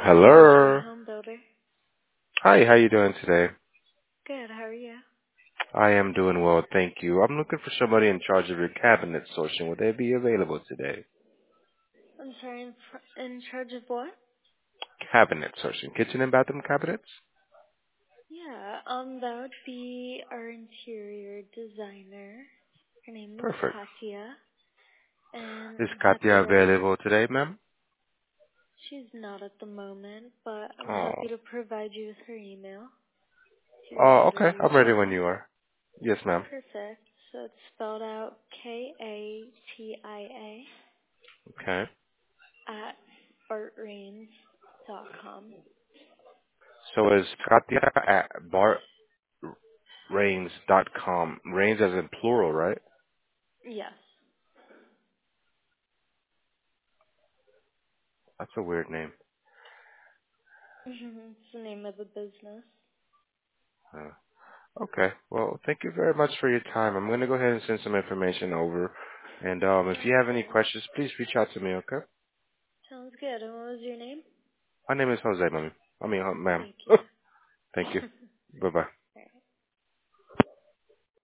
Hello. Home builder. Hi, how you doing today? Good. How are you? I am doing well, thank you. I'm looking for somebody in charge of your cabinet sourcing. Would they be available today? I'm sorry. In charge of what? Cabinet sourcing. Kitchen and bathroom cabinets? Yeah. That would be our interior designer. Her name is Perfect. Katya, and Is I'm happy Katya to. available today, ma'am? She's not at the moment, but I'm Oh. happy to provide you with her email if you're Oh, ready to okay. read I'm ready it. when you are. Yes, ma'am. Perfect. So it's spelled out Katia Okay. at bartrains.com. So is Katya at bartrains.com. Rains as in plural, right? Yes. That's a weird name. It's the name of the business. Okay. Well, thank you very much for your time. I'm going to go ahead and send some information over. And if you Sounds have any good. questions, please reach out to me, okay? Sounds good. And what was your name? My name is Jose, ma'am. I mean, ma'am. Thank you. Thank you. Bye-bye.